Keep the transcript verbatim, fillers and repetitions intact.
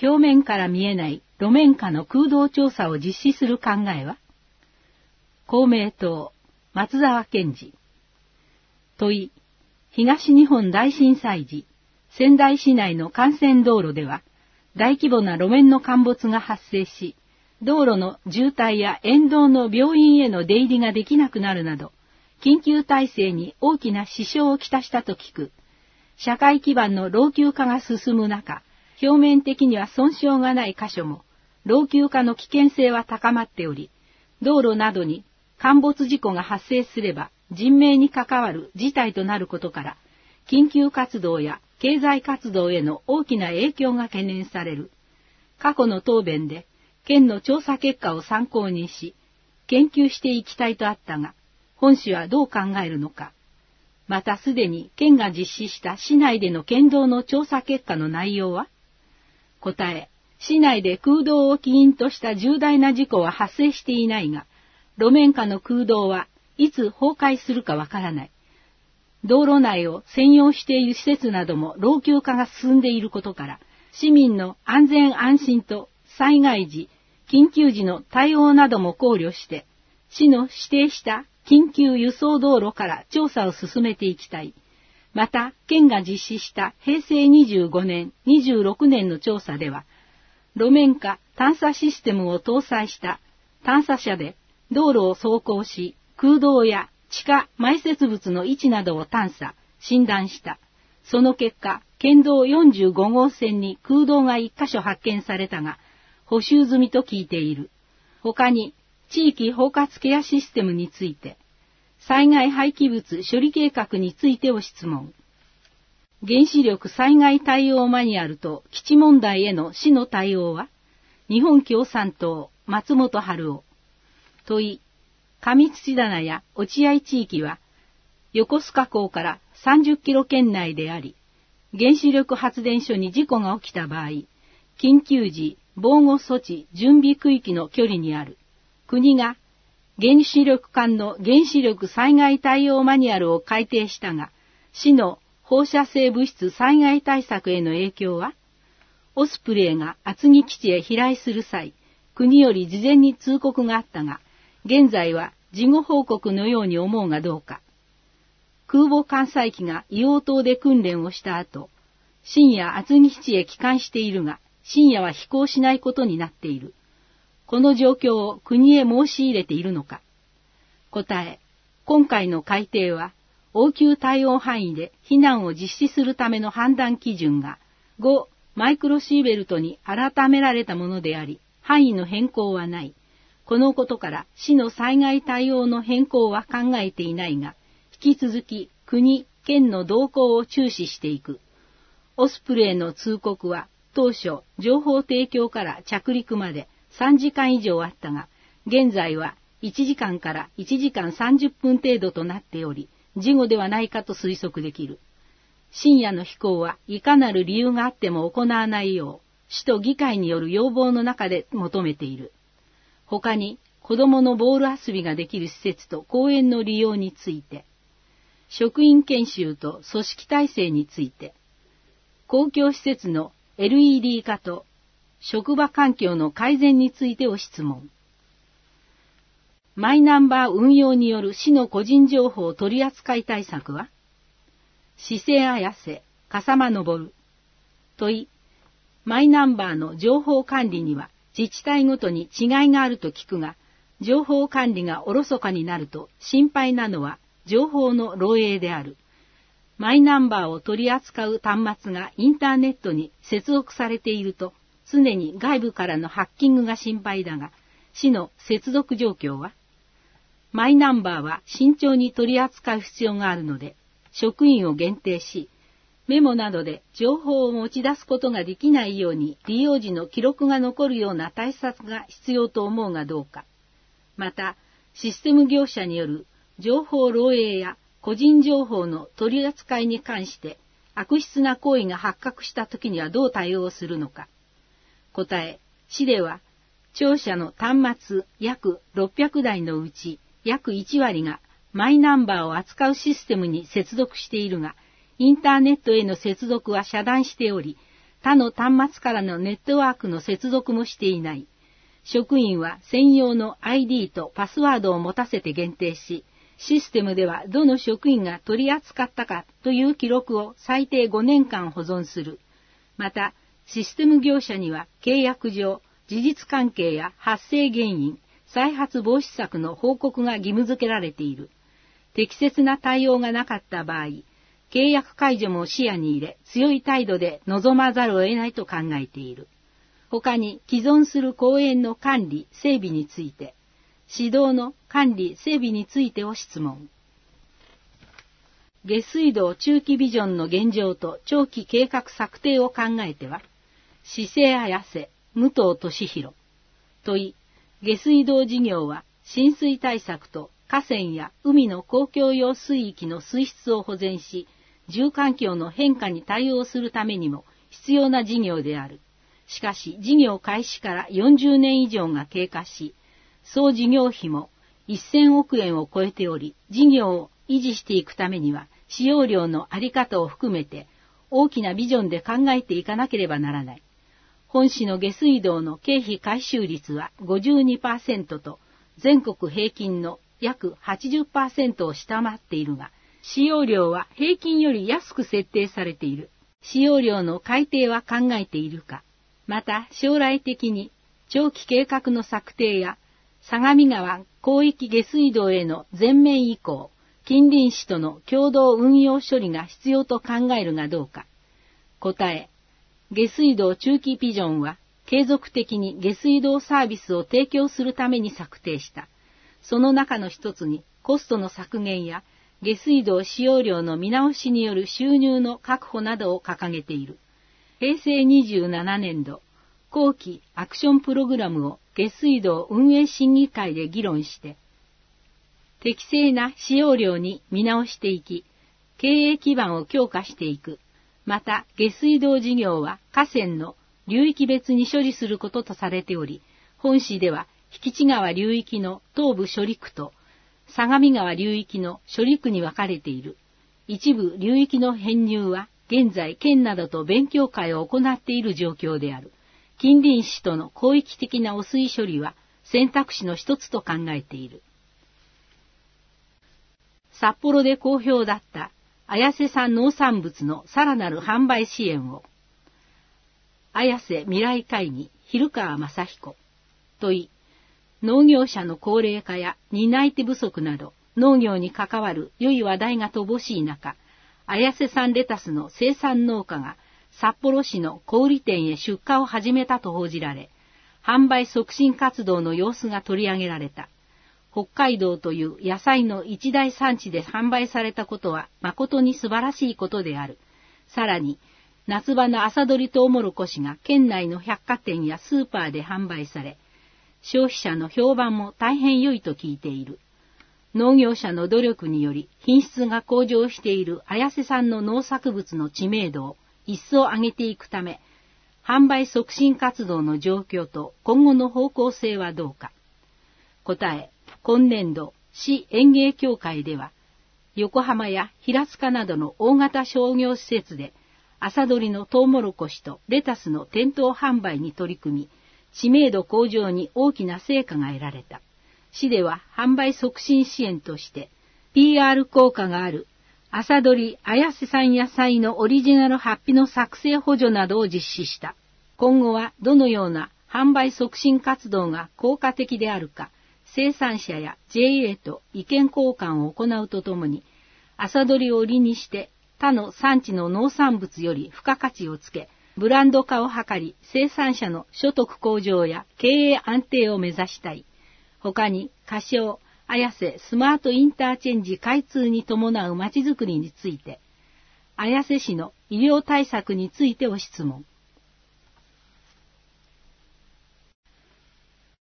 表面から見えない路面下の空洞調査を実施する考えは？公明党、松沢健二。問い、東日本大震災時、仙台市内の幹線道路では、大規模な路面の陥没が発生し、道路の渋滞や沿道の病院への出入りができなくなるなど、緊急体制に大きな支障をきたしたと聞く。社会基盤の老朽化が進む中、表面的には損傷がない箇所も、老朽化の危険性は高まっており、道路などに陥没事故が発生すれば人命に関わる事態となることから、緊急活動や経済活動への大きな影響が懸念される。過去の答弁で、県の調査結果を参考にし、研究していきたいとあったが、本市はどう考えるのか。またすでに県が実施した市内での県道の調査結果の内容は？答え、市内で空洞を起因とした重大な事故は発生していないが、路面下の空洞はいつ崩壊するかわからない。道路内を占用している施設なども老朽化が進んでいることから、市民の安全安心と災害時、緊急時の対応なども考慮して、市の指定した緊急輸送道路から調査を進めていきたい。また、県が実施したへいせいにじゅうごねん、にじゅうろくねんの調査では、路面下探査システムを搭載した探査車で道路を走行し、空洞や地下埋設物の位置などを探査、診断した。その結果、県道よんじゅうごごうせんに空洞がいっかしょ発見されたが、補修済みと聞いている。他に、地域包括ケアシステムについて、災害廃棄物処理計画についてを質問。原子力災害対応マニュアルと基地問題への市の対応は？日本共産党、松本春夫。問い、上土棚や落合地域は、横須賀港からさんじゅっキロ圏内であり、原子力発電所に事故が起きた場合、緊急時防護措置準備区域の距離にある。国が原子力管の原子力災害対応マニュアルを改定したが、市の放射性物質災害対策への影響は？オスプレイが厚木基地へ飛来する際、国より事前に通告があったが、現在は事後報告のように思うがどうか。空母艦載機が硫黄島で訓練をした後、深夜厚木基地へ帰還しているが、深夜は飛行しないことになっている。この状況を国へ申し入れているのか。答え、今回の改定は、応急対応範囲で避難を実施するための判断基準がごマイクロシーベルトに改められたものであり、範囲の変更はない。このことから市の災害対応の変更は考えていないが、引き続き国、県の動向を注視していく。オスプレイの通告は当初情報提供から着陸までさんじかん以上あったが、現在はいちじかんからいちじかんさんじゅっぷん程度となっており、事後ではないかと推測できる。深夜の飛行はいかなる理由があっても行わないよう、市と議会による要望の中で求めている。他に、子供のボール遊びができる施設と公園の利用について、職員研修と組織体制について、公共施設の エルイーディー 化と職場環境の改善についてを質問。マイナンバー運用による市の個人情報取扱対策は？市政綾瀬、笠間昇。問い、マイナンバーの情報管理には自治体ごとに違いがあると聞くが、情報管理がおろそかになると心配なのは情報の漏洩である。マイナンバーを取り扱う端末がインターネットに接続されていると、常に外部からのハッキングが心配だが、市の接続状況は？マイナンバーは慎重に取り扱う必要があるので、職員を限定し、メモなどで情報を持ち出すことができないように利用時の記録が残るような対策が必要と思うがどうか。また、システム業者による情報漏洩や個人情報の取り扱いに関して悪質な行為が発覚したときにはどう対応するのか。答え、市では、庁舎の端末約ろっぴゃくだいのうち約いちわりがマイナンバーを扱うシステムに接続しているが、インターネットへの接続は遮断しており、 他の端末からのネットワークの接続もしていない。職員は専用の アイディー とパスワードを持たせて限定し、システムではどの職員が取り扱ったかという記録を最低ごねんかん保存する。また、システム業者には契約上、事実関係や発生原因、再発防止策の報告が義務付けられている。適切な対応がなかった場合、契約解除も視野に入れ、強い態度で臨まざるを得ないと考えている。他に既存する公園の管理・整備について、指導の管理・整備についてを質問。下水道中期ビジョンの現状と長期計画策定を考えては、市政綾瀬、武藤俊弘。問い、下水道事業は浸水対策と河川や海の公共用水域の水質を保全し、住環境の変化に対応するためにも必要な事業である。しかし、事業開始からよんじゅうねん以上が経過し、総事業費もせんおくえんを超えており、事業を維持していくためには、使用量のあり方を含めて、大きなビジョンで考えていかなければならない。本市の下水道の経費回収率は ごじゅうにパーセント と、全国平均の約 はちじゅっパーセント を下回っているが、使用量は平均より安く設定されている。使用量の改定は考えているか。また、将来的に長期計画の策定や、相模川広域下水道への全面移行、近隣市との共同運用処理が必要と考えるがどうか。答え、下水道中期ビジョンは継続的に下水道サービスを提供するために策定した。その中の一つにコストの削減や下水道使用量の見直しによる収入の確保などを掲げている。へいせいにじゅうななねんど、後期アクションプログラムを下水道運営審議会で議論して、適正な使用量に見直していき、経営基盤を強化していく。また、下水道事業は河川の流域別に処理することとされており、本市では引地川流域の東部処理区と相模川流域の処理区に分かれている。一部流域の編入は現在県などと勉強会を行っている状況である。近隣市との広域的な汚水処理は選択肢の一つと考えている。札幌で好評だった綾瀬産農産物のさらなる販売支援を。綾瀬未来会議蛭川正彦。問い、農業者の高齢化や担い手不足など農業に関わる良い話題が乏しい中、綾瀬産レタスの生産農家が札幌市の小売店へ出荷を始めたと報じられ、販売促進活動の様子が取り上げられた。北海道という野菜の一大産地で販売されたことは誠に素晴らしいことである。さらに、夏場の朝どりトウモロコシが県内の百貨店やスーパーで販売され、消費者の評判も大変良いと聞いている。農業者の努力により品質が向上している綾瀬産の農作物の知名度を一層上げていくため、販売促進活動の状況と今後の方向性はどうか。答え、今年度、市園芸協会では、横浜や平塚などの大型商業施設で、朝どりのトウモロコシとレタスの店頭販売に取り組み、知名度向上に大きな成果が得られた。市では販売促進支援として、ピーアール 効果がある朝どり綾瀬産野菜のオリジナルハッピの作成補助などを実施した。今後はどのような販売促進活動が効果的であるか、生産者や ジェーエー と意見交換を行うとともに、朝どりを売りにして他の産地の農産物より付加価値をつけ、ブランド化を図り、生産者の所得向上や経営安定を目指したい。他に、仮称、綾瀬スマートインターチェンジ開通に伴うまちづくりについて、綾瀬市の医療対策についてを質問。